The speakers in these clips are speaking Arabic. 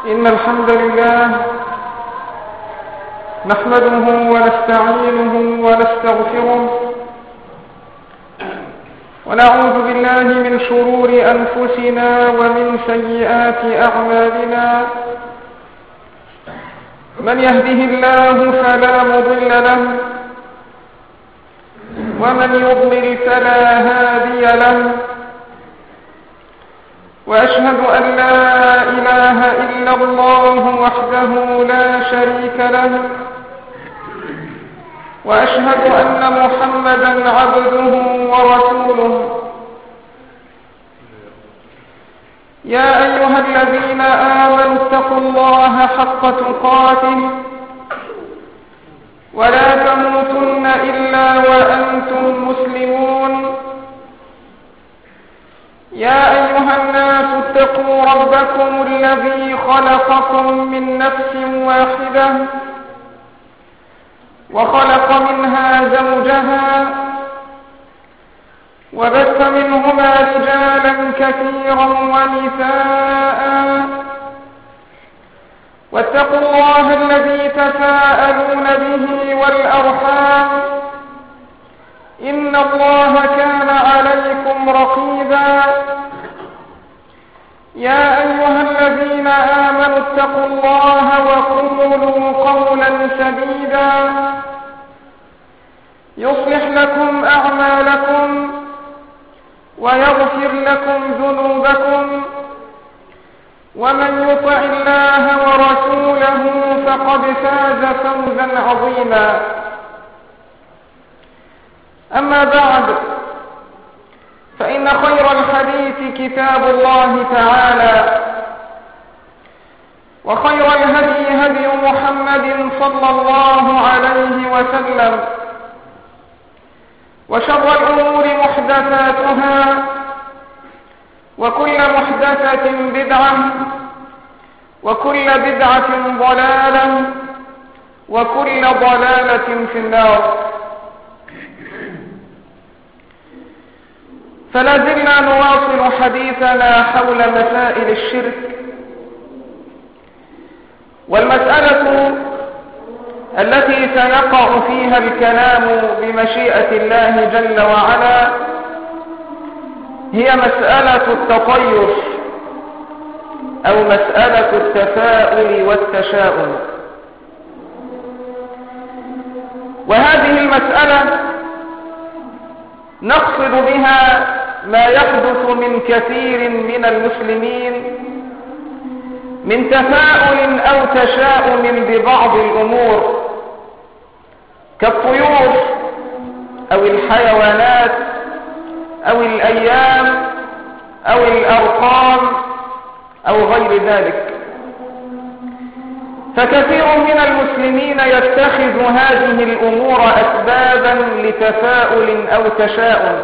إن الحمد لله نحمده ونستعينه ونستغفره ونعوذ بالله من شرور أنفسنا ومن سيئات أعمالنا. من يهده الله فلا مضل له ومن يضلل فلا هادي له، وأشهد أن لا إله إلا الله وحده لا شريك له، وأشهد أن محمدا عبده ورسوله. يا أيها الذين آمنوا اتقوا الله حق تقاته ولا تموتن إلا وأنتم مسلمون. يا أيها الناس اتقوا ربكم الذي خلقكم من نفس واحدة وخلق منها زوجها وبث منهما رجالا كثيرا ونساء، واتقوا الله الذي تساءلون به والأرحام إن الله كان عليكم رقيبا. يا أيها الذين آمنوا اتقوا الله وقولوا قولا سديدا يصلح لكم أعمالكم ويغفر لكم ذنوبكم، ومن يطع الله ورسوله فقد فاز فوزا عظيما. أما بعد، فإن خير الحديث كتاب الله تعالى، وخير الهدي هدي محمد صلى الله عليه وسلم، وشر الأمور محدثاتها، وكل محدثة بدعة، وكل بدعة ضلالة، وكل ضلالة في النار. فلا زلنا نواصل حديثنا حول مسائل الشرك، والمسألة التي سيقع فيها الكلام بمشيئة الله جل وعلا هي مسألة التطير أو مسألة التفاؤل والتشاؤم. وهذه المسألة نقصد بها ما يحدث من كثير من المسلمين من تفاؤل أو تشاؤم ببعض الأمور كالطيور أو الحيوانات أو الأيام أو الأرقام أو غير ذلك. فكثير من المسلمين يتخذ هذه الأمور أسبابا لتفاؤل أو تشاؤم،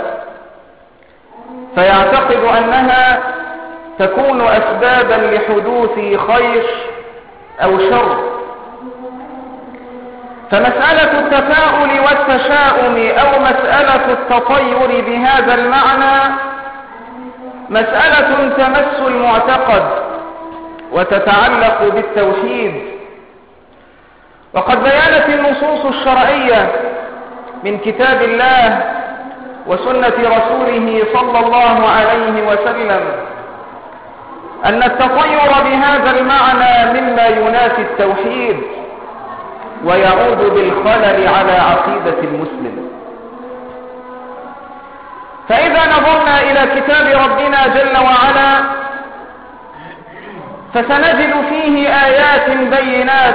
فيعتقد أنها تكون أسبابا لحدوث خير أو شر. فمسألة التفاؤل والتشاؤم أو مسألة التطير بهذا المعنى مسألة تمس المعتقد وتتعلق بالتوحيد. وقد بيانت النصوص الشرعية من كتاب الله وسنة رسوله صلى الله عليه وسلم أن التطير بهذا المعنى مما ينافي التوحيد ويعود بالخلل على عقيدة المسلم. فإذا نظرنا إلى كتاب ربنا جل وعلا فسنجد فيه آيات بينات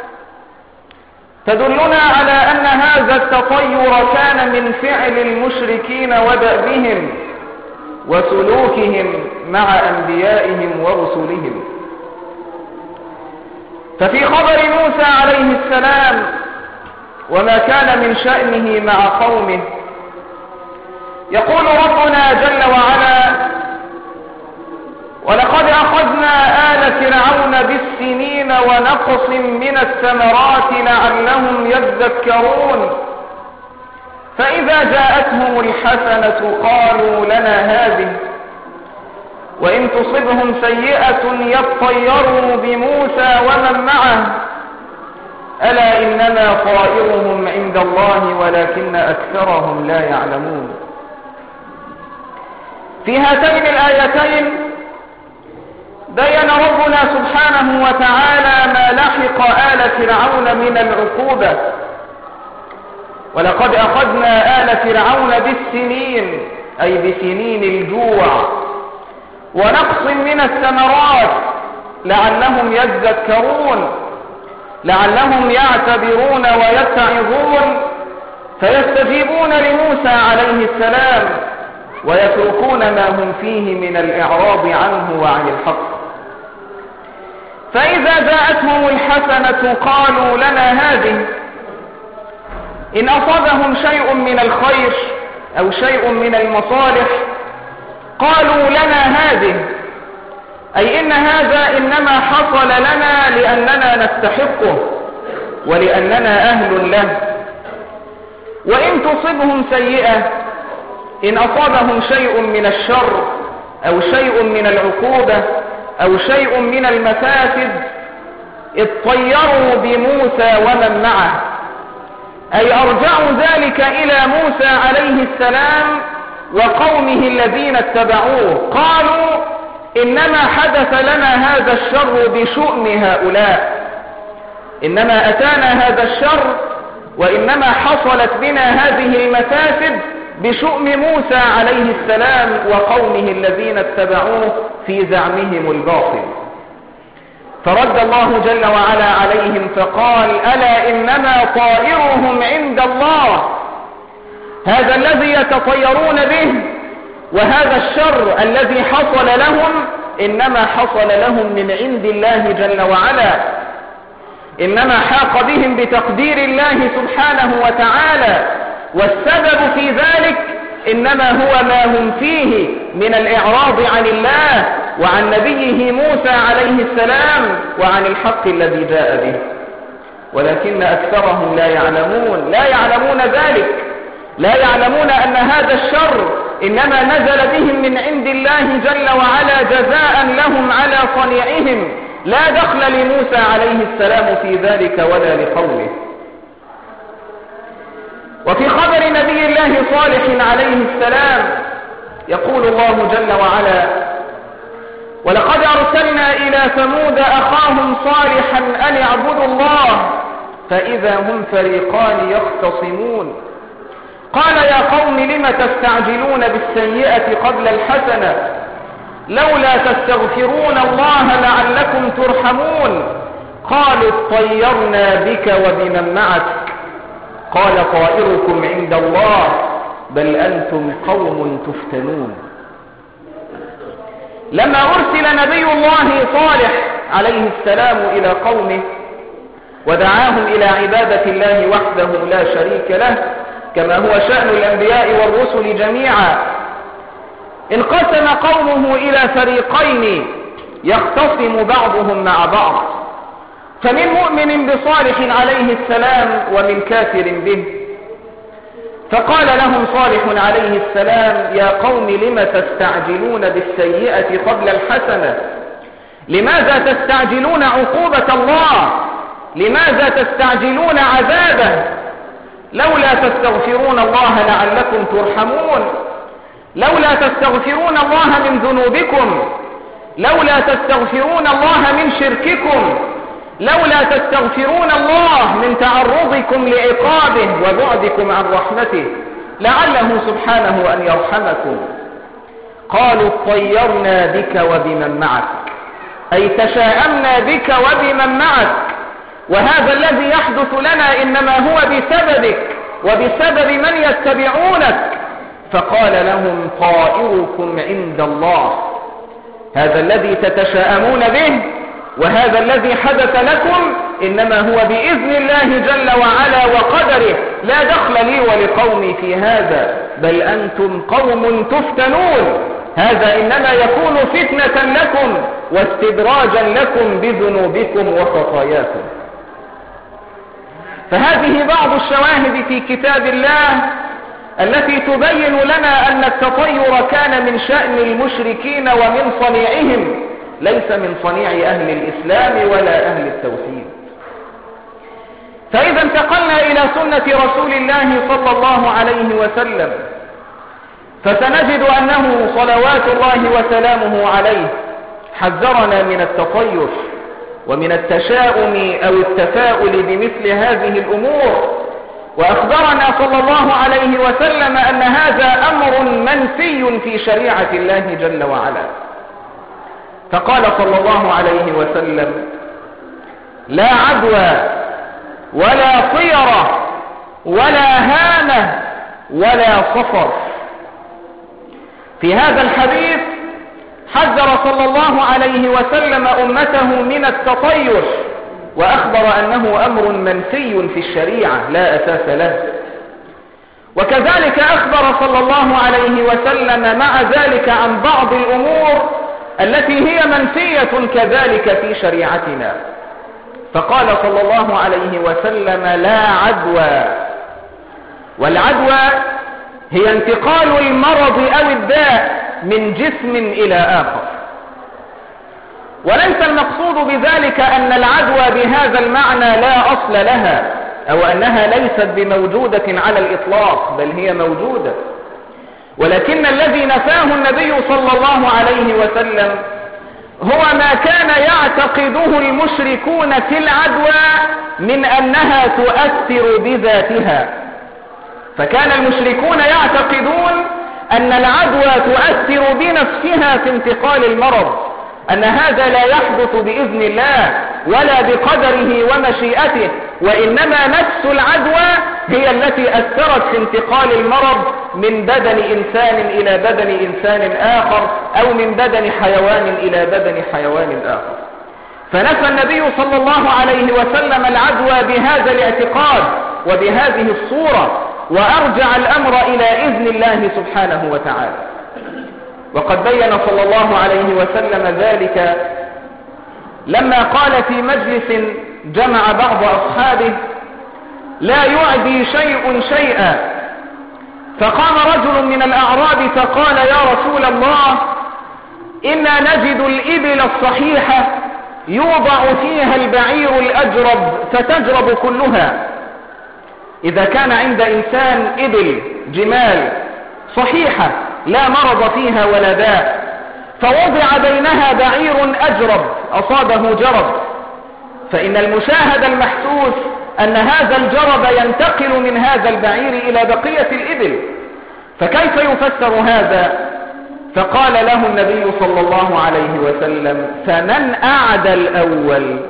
تدلنا على أن هذا التطير كان من فعل المشركين ودأبهم وسلوكهم مع أنبيائهم ورسلهم. ففي خبر موسى عليه السلام وما كان من شأنه مع قومه يقول ربنا جل وعلا: ولقد أخذنا آل فرعون بالسنين ونقص من الثمرات لعلهم يذكرون، فإذا جاءتهم الحسنة قالوا لنا هذه وإن تصبهم سيئة يطيروا بموسى ومن معه ألا إنما طائرهم عند الله ولكن أكثرهم لا يعلمون. في هاتين الآيتين بين ربنا سبحانه وتعالى ما لحق آل فرعون من العقوبة، ولقد أخذنا آل فرعون بالسنين أي بسنين الجوع ونقص من الثمرات لعلهم يذكرون، لعلهم يعتبرون ويتعظون فيستجيبون لموسى عليه السلام ويتركون ما هم فيه من الإعراض عنه وعن الحق. فإذا جاءتهم الحسنة قالوا لنا هذه، إن أصابهم شيء من الخير أو شيء من المصالح قالوا لنا هذه، أي إن هذا إنما حصل لنا لأننا نستحقه ولأننا أهل له. وإن تصبهم سيئة، إن أصابهم شيء من الشر أو شيء من العقوبة أو شيء من المفاسد اطيروا بموسى ومن معه، أي أرجعوا ذلك إلى موسى عليه السلام وقومه الذين اتبعوه، قالوا إنما حدث لنا هذا الشر بشؤم هؤلاء، إنما أتانا هذا الشر وإنما حصلت بنا هذه المفاسد بشؤم موسى عليه السلام وقومه الذين اتبعوه في زعمهم الباطل. فرد الله جل وعلا عليهم فقال ألا إنما طائرهم عند الله، هذا الذي يتطيرون به وهذا الشر الذي حصل لهم إنما حصل لهم من عند الله جل وعلا، إنما حاق بهم بتقدير الله سبحانه وتعالى، والسبب في ذلك إنما هو ما هم فيه من الإعراض عن الله وعن نبيه موسى عليه السلام وعن الحق الذي جاء به، ولكن أكثرهم لا يعلمون، لا يعلمون ذلك، لا يعلمون أن هذا الشر إنما نزل بهم من عند الله جل وعلا جزاء لهم على صنيعهم، لا دخل لموسى عليه السلام في ذلك ولا لقومه. وفي خبر نبي الله صالح عليه السلام يقول الله جل وعلا ولقد أرسلنا إلى ثمود أخاهم صالحا أن اعبدوا الله فإذا هم فريقان يختصمون قال يا قوم لم تستعجلون بالسيئة قبل الحسنة لولا تستغفرون الله لعلكم ترحمون قالوا اطيرنا بك وبمن معك قال طائركم عند الله بل أنتم قوم تفتنون. لما أرسل نبي الله صالح عليه السلام إلى قومه ودعاهم إلى عبادة الله وحده لا شريك له كما هو شأن الأنبياء والرسل جميعا، انقسم قومه إلى فريقين يختصم بعضهم مع بعض، فمن مؤمن بصالح عليه السلام ومن كافر به. فقال لهم صالح عليه السلام يا قوم لم تستعجلون بالسيئة قبل الحسنة، لماذا تستعجلون عقوبة الله، لماذا تستعجلون عذابه، لولا تستغفرون الله لعلكم ترحمون، لولا تستغفرون الله من ذنوبكم، لولا تستغفرون الله من شرككم، لولا تستغفرون الله من تعرضكم لعقابه وبعدكم عن رحمته لعله سبحانه أن يرحمكم. قالوا اطيرنا بك وبمن معك، أي تشاءمنا بك وبمن معك، وهذا الذي يحدث لنا إنما هو بسببك وبسبب من يتبعونك. فقال لهم طائركم عند الله، هذا الذي تتشاءمون به وهذا الذي حدث لكم إنما هو بإذن الله جل وعلا وقدره، لا دخل لي ولقومي في هذا بل أنتم قوم تفتنون، هذا إنما يكون فتنة لكم واستدراجا لكم بذنوبكم وخطاياكم. فهذه بعض الشواهد في كتاب الله التي تبين لنا أن التطير كان من شأن المشركين ومن صنيعهم، ليس من صنيع أهل الإسلام ولا أهل التوحيد. فإذا انتقلنا إلى سنة رسول الله صلى الله عليه وسلم، فسنجد أنه صلوات الله وسلامه عليه حذرنا من التطير ومن التشاؤم أو التفاؤل بمثل هذه الأمور، وأخبرنا صلى الله عليه وسلم أن هذا أمر منفي في شريعة الله جل وعلا. فقال صلى الله عليه وسلم: لا عدوى ولا طيرة ولا هامة ولا صفر. في هذا الحديث حذر صلى الله عليه وسلم أمته من التطير، وأخبر أنه أمر منفي في الشريعة لا أساس له. وكذلك أخبر صلى الله عليه وسلم مع ذلك عن بعض الأمور التي هي منفية كذلك في شريعتنا. فقال صلى الله عليه وسلم: لا عدوى. والعدوى هي انتقال المرض أو الداء من جسم إلى آخر، وليس المقصود بذلك أن العدوى بهذا المعنى لا أصل لها أو أنها ليست بموجودة على الإطلاق، بل هي موجودة، ولكن الذي نفاه النبي صلى الله عليه وسلم هو ما كان يعتقده المشركون في العدوى من أنها تؤثر بذاتها. فكان المشركون يعتقدون أن العدوى تؤثر بنفسها في انتقال المرض، أن هذا لا يحدث بإذن الله ولا بقدره ومشيئته، وإنما نفس العدوى هي التي أثرت في انتقال المرض من بدن إنسان إلى بدن إنسان آخر، أو من بدن حيوان إلى بدن حيوان آخر. فنفى النبي صلى الله عليه وسلم العدوى بهذا الاعتقاد وبهذه الصورة، وأرجع الأمر إلى إذن الله سبحانه وتعالى. وقد بين صلى الله عليه وسلم ذلك لما قال في مجلس جمع بعض أصحابه: لا يعدي شيء شيئا. فقام رجل من الأعراب فقال: يا رسول الله، إنا نجد الإبل الصحيحة يوضع فيها البعير الأجرب فتجرب كلها. إذا كان عند إنسان إبل جمال صحيحة لا مرض فيها ولا داء، فوضع بينها بعير أجرب أصابه جرب، فإن المشاهد المحسوس أن هذا الجرب ينتقل من هذا البعير إلى بقية الإبل، فكيف يفسر هذا؟ فقال له النبي صلى الله عليه وسلم: فمن أعدى الأول؟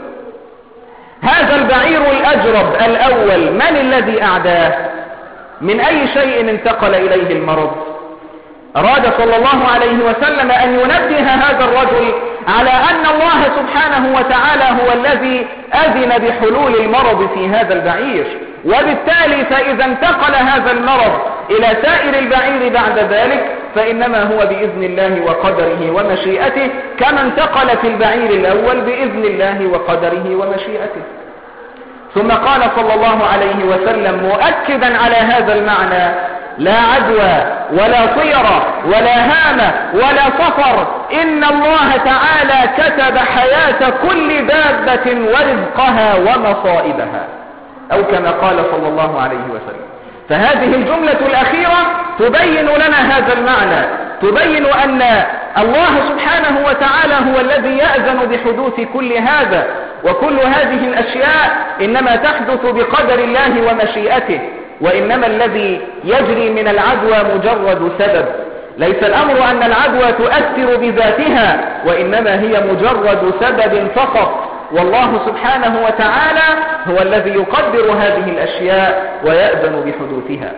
هذا البعير الأجرب الأول من الذي أعداه؟ من أي شيء انتقل إليه المرض؟ أراد صلى الله عليه وسلم أن ينبه هذا الرجل على أن الله سبحانه وتعالى هو الذي أذن بحلول المرض في هذا البعير، وبالتالي فإذا انتقل هذا المرض إلى سائر البعير بعد ذلك فإنما هو بإذن الله وقدره ومشيئته، كما انتقل في البعير الأول بإذن الله وقدره ومشيئته. ثم قال صلى الله عليه وسلم مؤكدا على هذا المعنى: لا عدوى ولا طيرة ولا هامة ولا صفر، إن الله تعالى كتب حياة كل دابة ورزقها ومصائبها، أو كما قال صلى الله عليه وسلم. فهذه الجملة الأخيرة تبين لنا هذا المعنى، تبين أن الله سبحانه وتعالى هو الذي يأذن بحدوث كل هذا، وكل هذه الأشياء إنما تحدث بقدر الله ومشيئته، وإنما الذي يجري من العدوى مجرد سبب. ليس الأمر أن العدوى تؤثر بذاتها، وإنما هي مجرد سبب فقط، والله سبحانه وتعالى هو الذي يقدر هذه الأشياء ويأذن بحدوثها.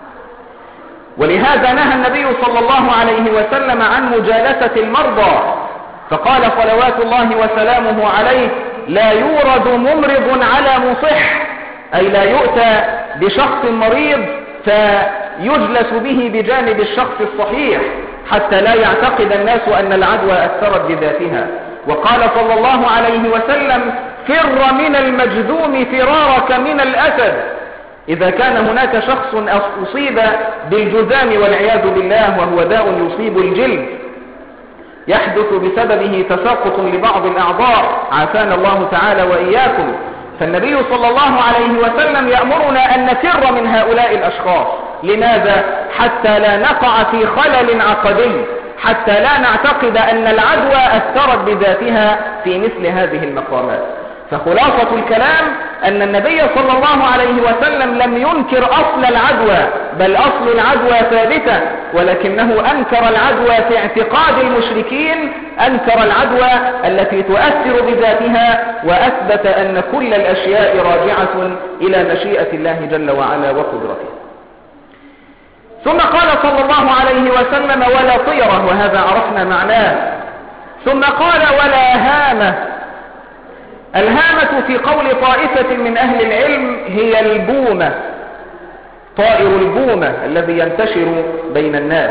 ولهذا نهى النبي صلى الله عليه وسلم عن مجالسة المرضى، فقال صلوات الله وسلامه عليه: لا يورد ممرض على مصح، أي لا يؤتى بشخص مريض فيجلس به بجانب الشخص الصحيح حتى لا يعتقد الناس أن العدوى أثرت بذاتها. وقال صلى الله عليه وسلم: فر من المجذوم فرارك من الأسد، إذا كان هناك شخص أصيب بالجذام والعياذ بالله وهو داء يصيب الجلد يحدث بسببه تساقط لبعض الأعضاء عافانا الله تعالى وإياكم، فالنبي صلى الله عليه وسلم يأمرنا أن نفر من هؤلاء الأشخاص. لماذا؟ حتى لا نقع في خلل عقدي، حتى لا نعتقد أن العدوى أثرت بذاتها في مثل هذه المقامات. فخلاصة الكلام أن النبي صلى الله عليه وسلم لم ينكر أصل العدوى، بل أصل العدوى ثابتة، ولكنه أنكر العدوى في اعتقاد المشركين، أنكر العدوى التي تؤثر بذاتها، وأثبت أن كل الأشياء راجعة إلى مشيئة الله جل وعلا وقدرته. ثم قال صلى الله عليه وسلم ولا طيرة، وهذا عرفنا معناه. ثم قال ولا هامة. الهامة في قول طائفة من أهل العلم هي البومة، طائر البومة الذي ينتشر بين الناس.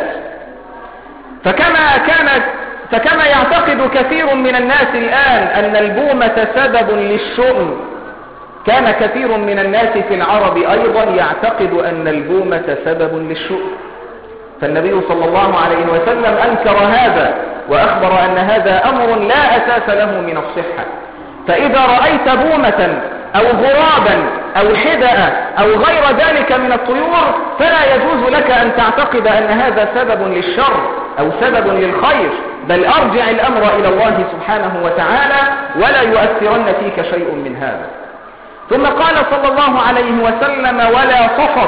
فكما يعتقد كثير من الناس الآن أن البومة سبب للشؤم، كان كثير من الناس في العرب أيضا يعتقد أن البومة سبب للشؤم. فالنبي صلى الله عليه وسلم أنكر هذا وأخبر أن هذا أمر لا أساس له من الصحة. فإذا رأيت بومة أو غرابا أو حدأ أو غير ذلك من الطيور فلا يجوز لك أن تعتقد أن هذا سبب للشر أو سبب للخير، بل أرجع الأمر إلى الله سبحانه وتعالى ولا يؤثرن فيك شيء من هذا. ثم قال صلى الله عليه وسلم ولا صفر.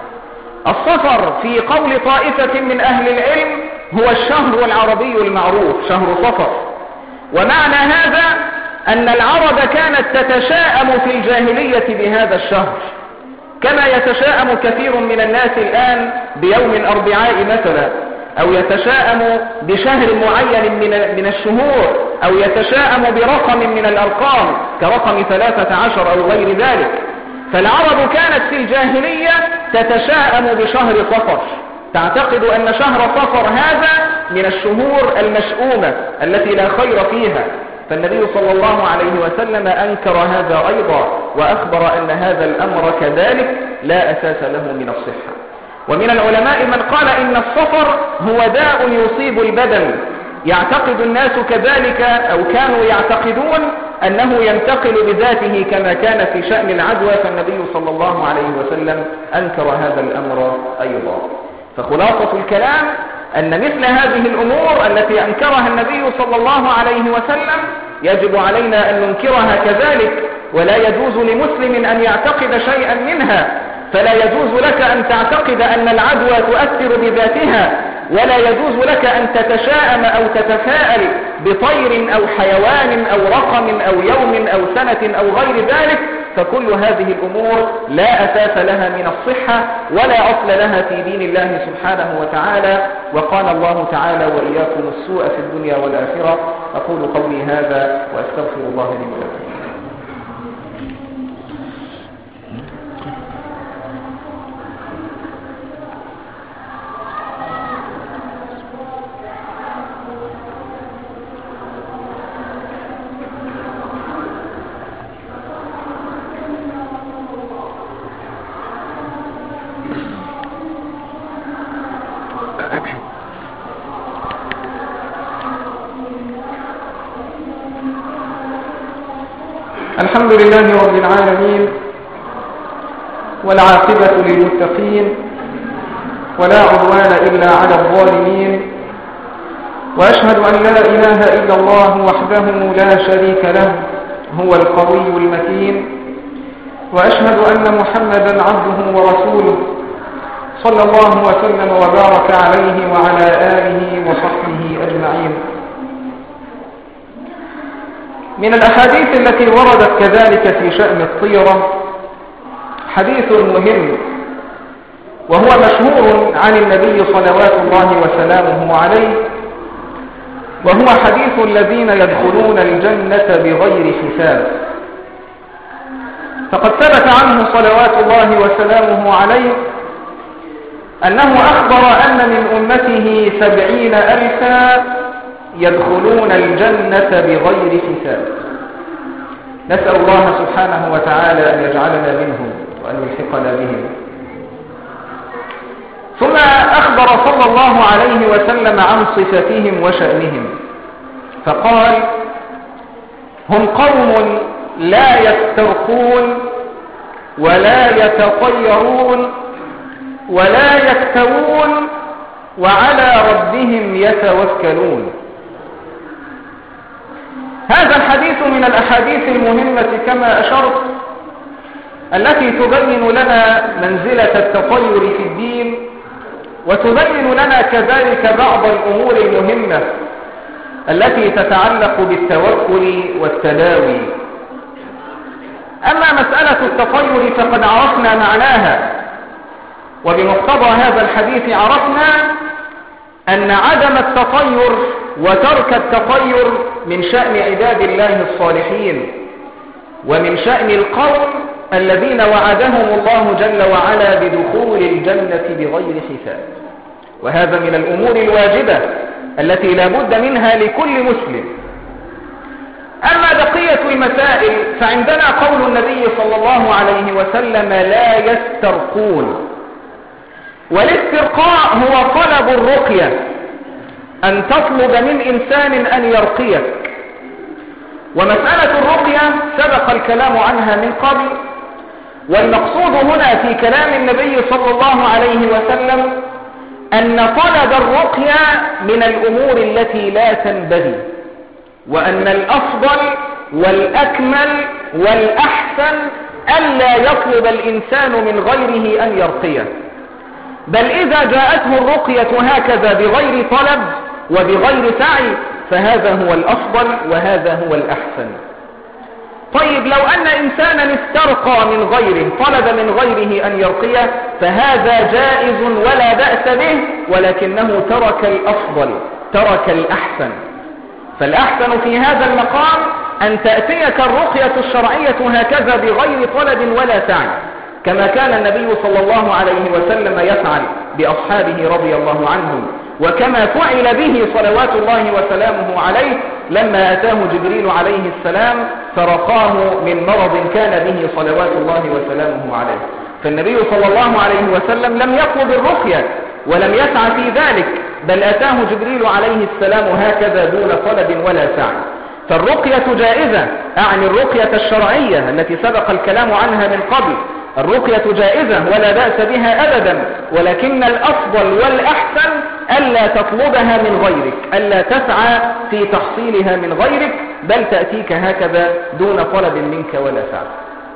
الصفر في قول طائفة من أهل العلم هو الشهر العربي المعروف، شهر صفر. ومعنى هذا أن العرب كانت تتشاءم في الجاهلية بهذا الشهر، كما يتشاءم كثير من الناس الآن بيوم الأربعاء مثلا، أو يتشاءم بشهر معين من الشهور، أو يتشاءم برقم من الأرقام كرقم 13 أو غير ذلك. فالعرب كانت في الجاهلية تتشاءم بشهر صفر، تعتقد أن شهر صفر هذا من الشهور المشؤومة التي لا خير فيها. فالنبي صلى الله عليه وسلم أنكر هذا أيضا وأخبر أن هذا الأمر كذلك لا أساس له من الصحة. ومن العلماء من قال إن الصفر هو داء يصيب البدن، يعتقد الناس كذلك أو كانوا يعتقدون أنه ينتقل بذاته كما كان في شأن العدوى، فالنبي صلى الله عليه وسلم أنكر هذا الأمر أيضا. فخلاصة الكلام أن مثل هذه الأمور التي أنكرها النبي صلى الله عليه وسلم يجب علينا أن ننكرها كذلك، ولا يجوز لمسلم أن يعتقد شيئا منها. فلا يجوز لك أن تعتقد أن العدوى تؤثر بذاتها، ولا يجوز لك أن تتشاءم أو تتفاءل بطير أو حيوان أو رقم أو يوم أو سنة أو غير ذلك، فكل هذه الأمور لا أساس لها من الصحة ولا أصل لها في دين الله سبحانه وتعالى. وقال الله تعالى وإياكم السوء في الدنيا والآخرة. أقول قولي هذا وأستغفر الله لي ولكم. الحمد لله رب العالمين، والعاقبة للمتقين، ولا عدوان إلا على الظالمين، وأشهد أن لا إله إلا الله وحده لا شريك له هو القوي المتين، وأشهد أن محمدا عبده ورسوله صلى الله وسلم وبارك عليه وعلى آله وصحبه أجمعين. من الأحاديث التي وردت كذلك في شأن الطيرة حديث مهم، وهو مشهور عن النبي صلوات الله وسلامه عليه، وهو حديث الذين يدخلون الجنة بغير حساب. فقد ثبت عنه صلوات الله وسلامه عليه أنه أخبر أن من أمته 70,000 يدخلون الجنة بغير حساب. نسأل الله سبحانه وتعالى أن يجعلنا منهم وأن يلحقنا بهم. ثم أخبر صلى الله عليه وسلم عن صفاتهم وشأنهم فقال: هم قوم لا يسترقون ولا يتطيرون ولا يكتوون وعلى ربهم يتوكلون. هذا الحديث من الأحاديث المهمة كما أشرت التي تبين لنا منزلة التطير في الدين، وتبين لنا كذلك بعض الأمور المهمة التي تتعلق بالتوكل والتداوي. أما مسألة التطير فقد عرفنا معناها، وبمقتضى هذا الحديث عرفنا أن عدم التطير وترك التطير من شأن عباد الله الصالحين، ومن شأن القوم الذين وعدهم الله جل وعلا بدخول الجنة بغير حساب. وهذا من الأمور الواجبة التي لا بد منها لكل مسلم. أما بقية المسائل فعندنا قول النبي صلى الله عليه وسلم: لا يسترقون. والاسترقاء هو طلب الرقية، أن تطلب من إنسان أن يرقيك. ومسألة الرقية سبق الكلام عنها من قبل، والمقصود هنا في كلام النبي صلى الله عليه وسلم أن طلب الرقية من الأمور التي لا تنبغي، وأن الأفضل والأكمل والأحسن ألا يطلب الإنسان من غيره أن يرقيه، بل إذا جاءته الرقية هكذا بغير طلب وبغير سعي فهذا هو الأفضل وهذا هو الأحسن. طيب لو أن إنسانا استرقى من غيره، طلب من غيره أن يرقيه، فهذا جائز ولا بأس به، ولكنه ترك الأفضل، ترك الأحسن. فالأحسن في هذا المقام أن تأتيك الرقية الشرعية هكذا بغير طلب ولا سعي، كما كان النبي صلى الله عليه وسلم يفعل بأصحابه رضي الله عنهم، وكما فعل به صلوات الله وسلامه عليه لما أتاه جبريل عليه السلام فرقاه من مرض كان به صلوات الله وسلامه عليه. فالنبي صلى الله عليه وسلم لم يطلب الرقية ولم يسعى في ذلك، بل أتاه جبريل عليه السلام هكذا دون طلب ولا سعي. فالرقية جائزة، أعني الرقية الشرعية التي سبق الكلام عنها من قبل. الرقية جائزة ولا بأس بها أبدا، ولكن الأفضل والأحسن ألا تطلبها من غيرك، ألا تسعى في تحصيلها من غيرك، بل تأتيك هكذا دون طلب منك ولا سعي.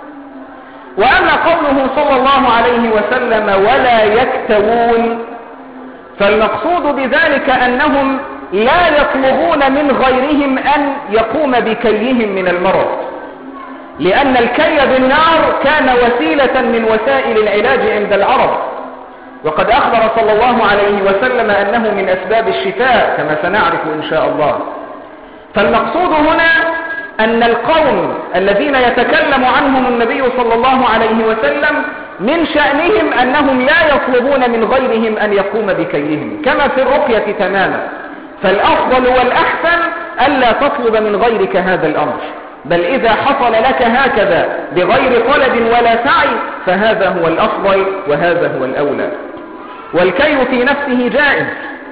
وأما قوله صلى الله عليه وسلم: ولا يكتوون، فالمقصود بذلك أنهم لا يطلبون من غيرهم أن يقوم بكيهم من المرض، لأن الكي بالنار كان وسيلة من وسائل العلاج عند العرب، وقد أخبر صلى الله عليه وسلم أنه من أسباب الشفاء كما سنعرف إن شاء الله. فالمقصود هنا أن القوم الذين يتكلم عنهم النبي صلى الله عليه وسلم من شأنهم أنهم لا يطلبون من غيرهم أن يقوم بكيهم، كما في الرقية تماما. فالأفضل والأحسن ألا تطلب من غيرك هذا الأمر، بل إذا حصل لك هكذا بغير طلب ولا سعي فهذا هو الأفضل وهذا هو الأولى. والكي في نفسه جائز،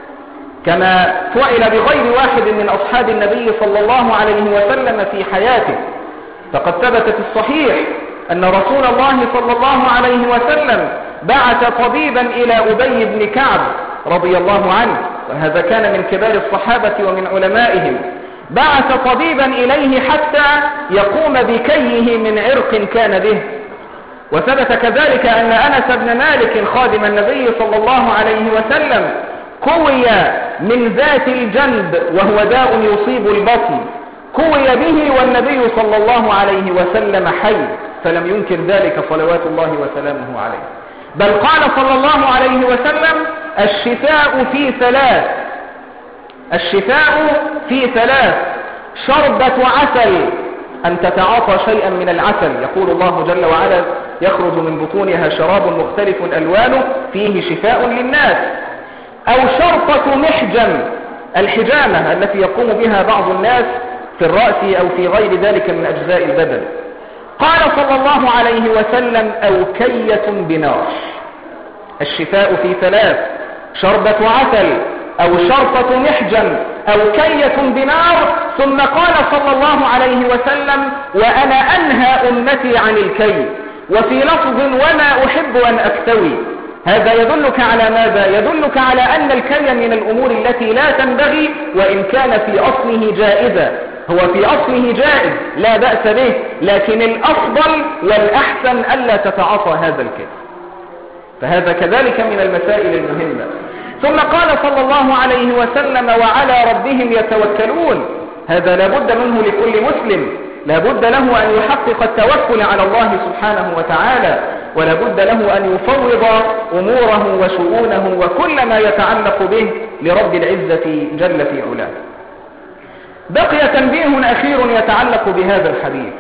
كما فعل بغير واحد من أصحاب النبي صلى الله عليه وسلم في حياته. فقد ثبت في الصحيح أن رسول الله صلى الله عليه وسلم بعث طبيبا إلى أبي بن كعب رضي الله عنه، وهذا كان من كبار الصحابة ومن علمائهم. بعث طبيبا إليه حتى يقوم بكيه من عرق كان به. وثبت كذلك أن أنس بن مالك خادم النبي صلى الله عليه وسلم كوي من ذات الجنب وهو داء يصيب البطن، كوي به والنبي صلى الله عليه وسلم حي، فلم ينكر ذلك صلوات الله وسلامه عليه. بل قال صلى الله عليه وسلم: الشفاء في ثلاث، الشفاء في ثلاث: شربة عسل، أن تتعاطى شيئا من العسل، يقول الله جل وعلا: يخرج من بطونها شراب مختلف ألوانه فيه شفاء للناس. أو شرطة محجم، الحجامة التي يقوم بها بعض الناس في الرأس أو في غير ذلك من أجزاء البدن. قال صلى الله عليه وسلم: أوكية بنار. الشفاء في ثلاث: شربة عسل، أو شرطة محجن، أو كية بنار. ثم قال صلى الله عليه وسلم: وأنا أنهى أمتي عن الكي. وفي لفظ: وما أحب أن أكتوي. هذا يدلك على ماذا؟ يدلك على أن الكي من الأمور التي لا تنبغي، وإن كان في أصله جائزة. هو في أصله جائز لا بأس به، لكن الأفضل والأحسن ألا تتعاطى هذا الكي. فهذا كذلك من المسائل المهمة. ثم قال صلى الله عليه وسلم: وعلى ربهم يتوكلون. هذا لا بد منه لكل مسلم، لا بد له أن يحقق التوكل على الله سبحانه وتعالى، ولا بد له أن يفوض أموره وشؤونه وكل ما يتعلق به لرب العزة جل في علاه. بقي تنبيه أخير يتعلق بهذا الحديث.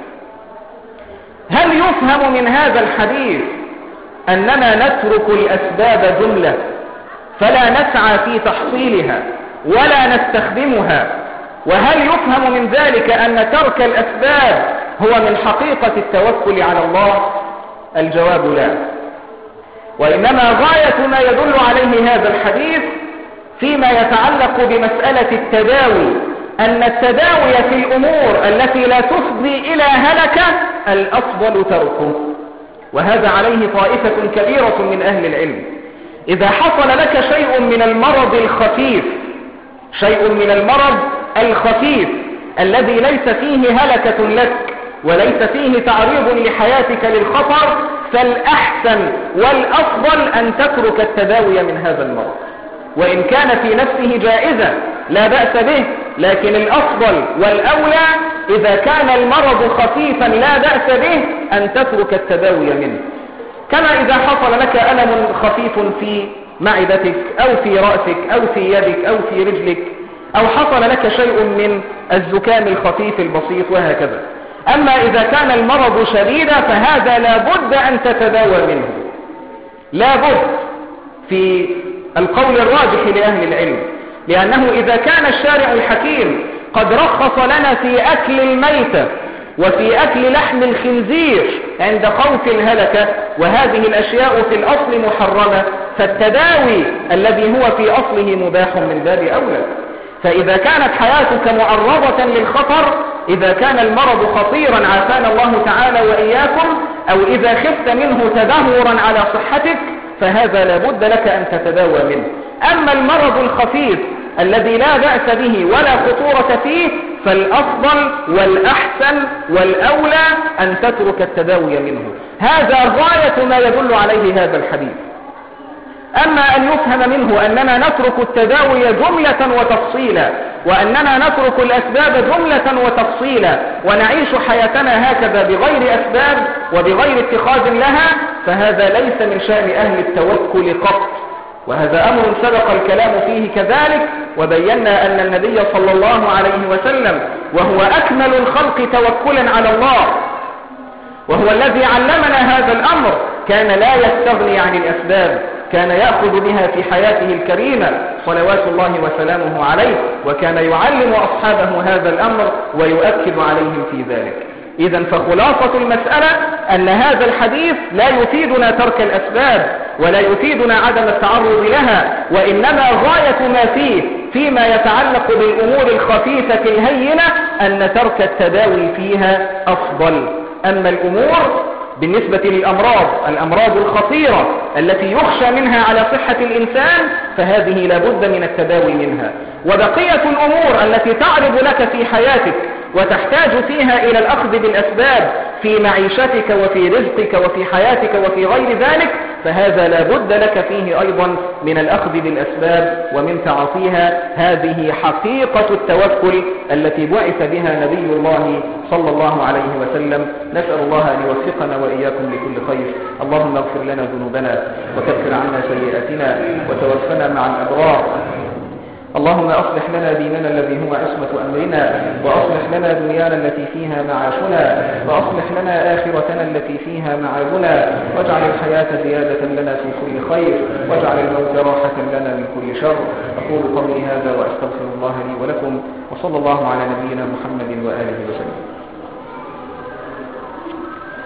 هل يفهم من هذا الحديث أننا نترك الأسباب جملة فلا نسعى في تحصيلها ولا نستخدمها؟ وهل يفهم من ذلك أن ترك الأسباب هو من حقيقة التوكل على الله؟ الجواب لا، وإنما غاية ما يدل عليه هذا الحديث فيما يتعلق بمسألة التداوي، أن التداوي في الأمور التي لا تفضي إلى هلكة الأفضل تركه. وهذا عليه طائفة كبيرة من أهل العلم. إذا حصل لك شيء من المرض الخفيف، شيء من المرض الخفيف الذي ليس فيه هلكة لك وليس فيه تعريض لحياتك للخطر، فالأحسن والأفضل أن تترك التداوي من هذا المرض، وإن كان في نفسه جائزة لا بأس به، لكن الأفضل والأولى إذا كان المرض خفيفا لا بأس به أن تترك التداوي منه. كما إذا حصل لك ألم خفيف في معدتك أو في رأسك أو في يدك أو في رجلك، أو حصل لك شيء من الزكام الخفيف البسيط وهكذا. أما إذا كان المرض شديدا فهذا لا بد أن تتداوى منه، لا بد في القول الراجح لأهل العلم، لأنه إذا كان الشارع الحكيم قد رخص لنا في أكل الميتة وفي أكل لحم الخنزير عند خوف الهلكة، وهذه الأشياء في الأصل محرمة، فالتداوي الذي هو في أصله مباح من باب أولى. فإذا كانت حياتك معرضة للخطر، إذا كان المرض خطيرا عافانا الله تعالى وإياكم، أو إذا خفت منه تدهورا على صحتك، فهذا لا بد لك أن تتداوى منه. أما المرض الخفيف الذي لا بأس به ولا خطورة فيه، فالأفضل والأحسن والأولى أن تترك التداوي منه. هذا غاية ما يدل عليه هذا الحديث. أما أن يفهم منه أننا نترك التداوي جملة وتفصيلا، وأننا نترك الأسباب جملة وتفصيلا، ونعيش حياتنا هكذا بغير أسباب وبغير اتخاذ لها، فهذا ليس من شأن أهل التوكل قط، وهذا أمر سبق الكلام فيه كذلك، وبينا أن النبي صلى الله عليه وسلم وهو أكمل الخلق توكلا على الله، وهو الذي علمنا هذا الأمر، كان لا يستغني عن الأسباب، كان يأخذ بها في حياته الكريمة صلوات الله وسلامه عليه، وكان يعلم أصحابه هذا الأمر ويؤكد عليهم في ذلك. إذن فخلاصة المسألة أن هذا الحديث لا يفيدنا ترك الأسباب ولا يفيدنا عدم التعرض لها، وإنما غاية ما فيه فيما يتعلق بالأمور الخفيفة الهينة أن ترك التداوي فيها أفضل. أما الأمور بالنسبة الأمراض الخطيرة التي يخشى منها على صحة الإنسان، فهذه لابد من التداوي منها. وبقية الأمور التي تعرض لك في حياتك وتحتاج فيها إلى الأخذ بالأسباب في معيشتك وفي رزقك وفي حياتك وفي غير ذلك، فهذا لابد لك فيه أيضا من الأخذ بالأسباب ومن تعاطيها. هذه حقيقة التوكل التي بعث بها نبي الله صلى الله عليه وسلم. نسأل الله أن يوفقنا وإياكم لكل خير. اللهم اغفر لنا ذنوبنا وكفر عنا سيئاتنا وتوفنا مع الأبرار. اللهم أصلح لنا ديننا الذي هو عصمة أمرنا، وأصلح لنا دنيانا التي فيها معاشنا، وأصلح لنا آخرتنا التي فيها معادنا، واجعل الحياة زيادة لنا في كل خير، واجعل الموت راحة لنا من كل شر. أقول قولي هذا وأستغفر الله لي ولكم، وصلى الله على نبينا محمد وآله وسلم.